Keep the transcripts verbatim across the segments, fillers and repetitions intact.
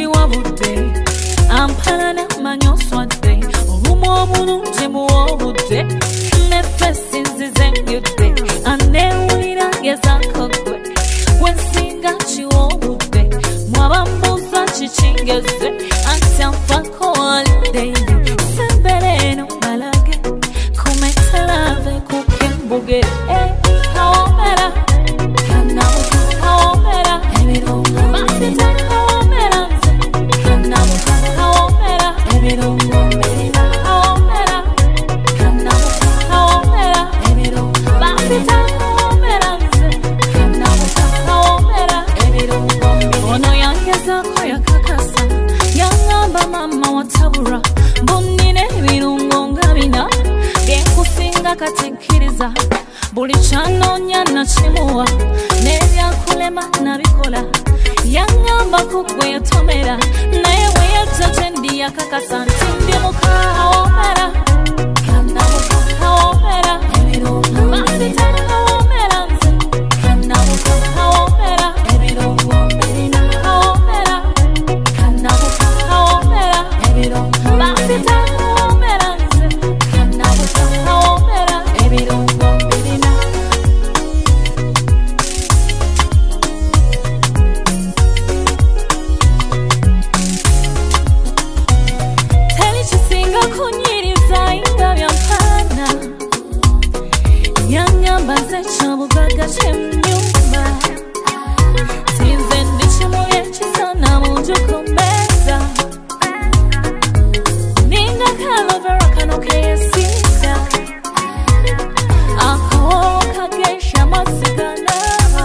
Baby wabude Ampana manyo swade Urumo bunu jimu wabude Nefesi nzizengyude Ane ulira geza kogwe Wensinga chi wabude Mwabambuza chichingeze Antiamfako holiday Sembereno balage Kumetelave kukembuge Eh, haomera Kanamuka haomera Ebirongo Masita haomera Kanamuka haomera Ebirongo Merina haomera Kanamuka haomera Ebirongo Masita haomera Kanamuka haomera Ebirongo Ono yangeza koya kakasa Yangamba mama watabura Mbunine ebirungo ngabina Genkusinga katikiriza Buli chanonya na chimuwa Nebyakulema nabikola Yangamba kugwe yatomera Naewe yajaje ndi yakakasa Ntindi muka haomera Kanamuka haomera Ebirungo Masita haomera Kanamuka haomera Ebirungo Merina haomera Kanamuka haomera Ebirungo Masita haomera Kanamuka haomera Ebirungo Merina Teli chisinga kunyiriza inga vyampana Yanyamba zecha bugaga chemnyumba Sinze ndichimuye chisana mujuko meza Ninga kalovera kanoke yesita Ako kagesha masigana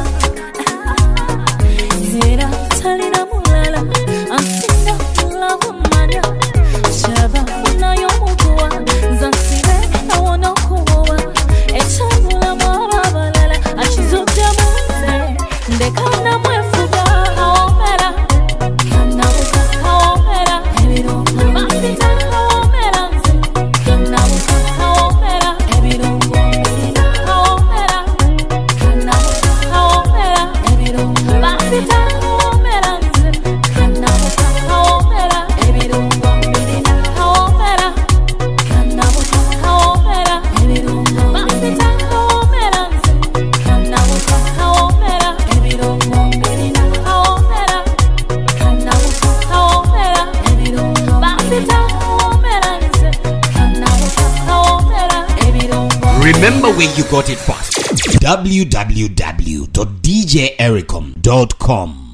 Zira talina mulala Ansinga mulavu manya Shava unayo mugua Zansire na wono kuwa Echabula mwababalala Achizuja muze Ndekana mwefuga haomera Kanamuka haomera Ebirungo Masita haomera Kanamuka haomera Ebirungo Merina haomera Kanamuka haomera Ebirungo Masita haomera Kanamuka haomera Ebirungo Merina haomera Kanamuka haomera Ebirungo Masita haomera Kanamuka haomera Ebirungo Merina haomera Kanamuka haomera Ebirungo Masita haomera Kanamuka haomera Ebirungo Remember where you got it first. w w w dot d j ericom dot com